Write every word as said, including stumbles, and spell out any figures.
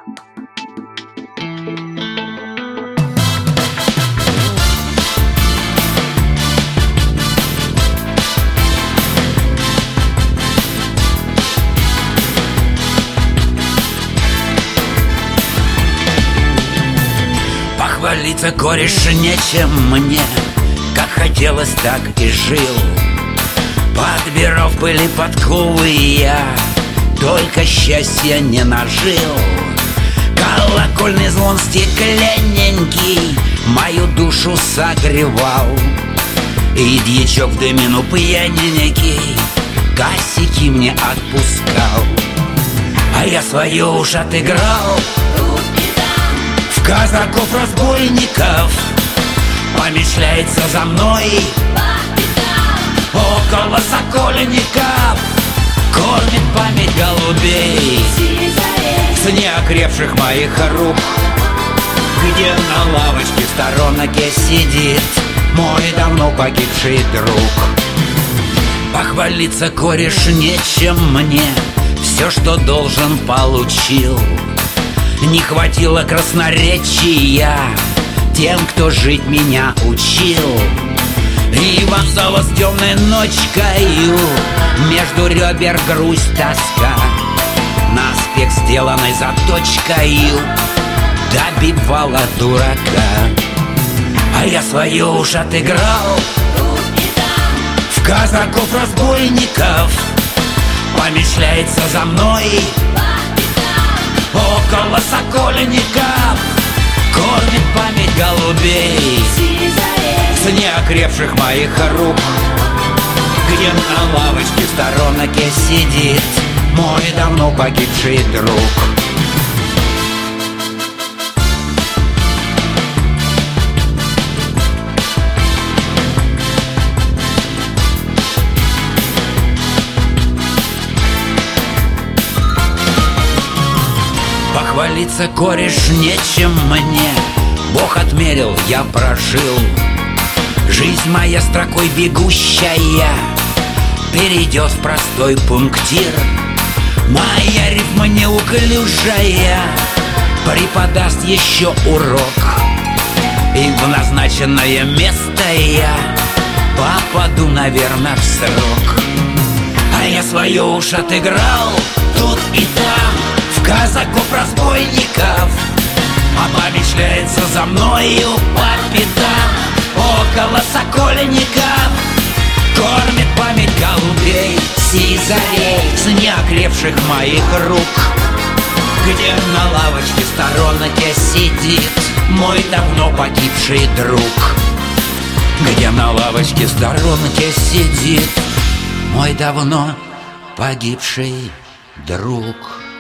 Похвалиться, кореш, нечем мне, как хотелось, так и жил. Подбирал в пыли подковы я, только счастья не нажил. Колокольный звон стекленненький мою душу согревал, и дьячок в дымину пьяненький косяки мне отпускал. А я свою уж отыграл в казаков-разбойников, помешляется за мной около сокольников, кормит память голубей с неокрепших моих рук, где на лавочке в сторонке сидит мой давно погибший друг. Похвалиться, кореш, нечем мне, все, что должен, получил. Не хватило красноречия тем, кто жить меня учил. И вонзалась темной ночкою между ребер грусть, тоска, наспех сделанной заточкою добивала дурака. А я свою уж отыграл в казаков-разбойников, помешляется за мной около сокольников, кормит память голубей с неокрепших моих рук, где на лавочке в сторонке сидит мой давно погибший друг. Похвалиться, кореш, нечем мне, Бог отмерил, я прожил. Жизнь моя строкой бегущая перейдет в простой пунктир. Моя рифма неуклюжая преподаст еще урок, и в назначенное место я попаду, наверное, в срок. А я свою уж отыграл тут и там в казаков-разбойников, а помешляется за мною по пятам около сокольников, кормит память голубей сизарей с неокрепших моих рук, где на лавочке в сторонке сидит мой давно погибший друг, где на лавочке в сторонке сидит мой давно погибший друг.